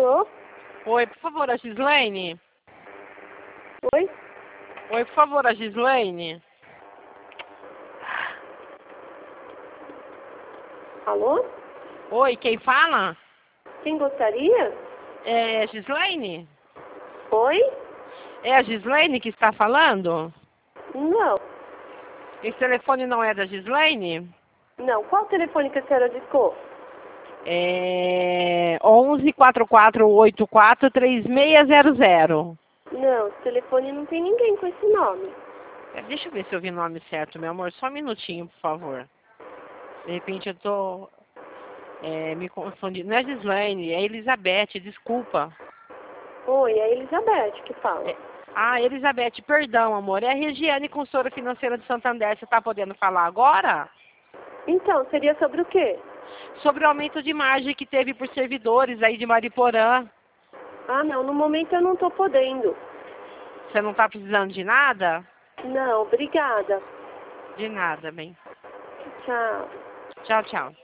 Alô? Oi, por favor, a Gislaine? Oi? Oi, por favor, a Gislaine? Alô? Oi, quem fala? Quem gostaria? É Gislaine? Oi? É a Gislaine que está falando? Não. Esse telefone não é da Gislaine? Não. Qual telefone que a senhora discou? É 11-4484-3600. Não, esse telefone não tem ninguém com esse nome. Deixa eu ver se eu vi o nome certo, meu amor. Só um minutinho, por favor. De repente eu tô me confundindo. Não é Gislaine, é Elizabeth, desculpa. Oi, é a Elizabeth que fala. Elizabeth, perdão, amor. É a Regiane, consultora financeira de Santander. Você está podendo falar agora? Então, seria sobre o quê? Sobre o aumento de margem que teve por servidores aí de Mariporã. Ah, não, no momento eu não tô podendo. Você não está precisando de nada? Não, obrigada. De nada, bem. Tchau. Tchau, tchau.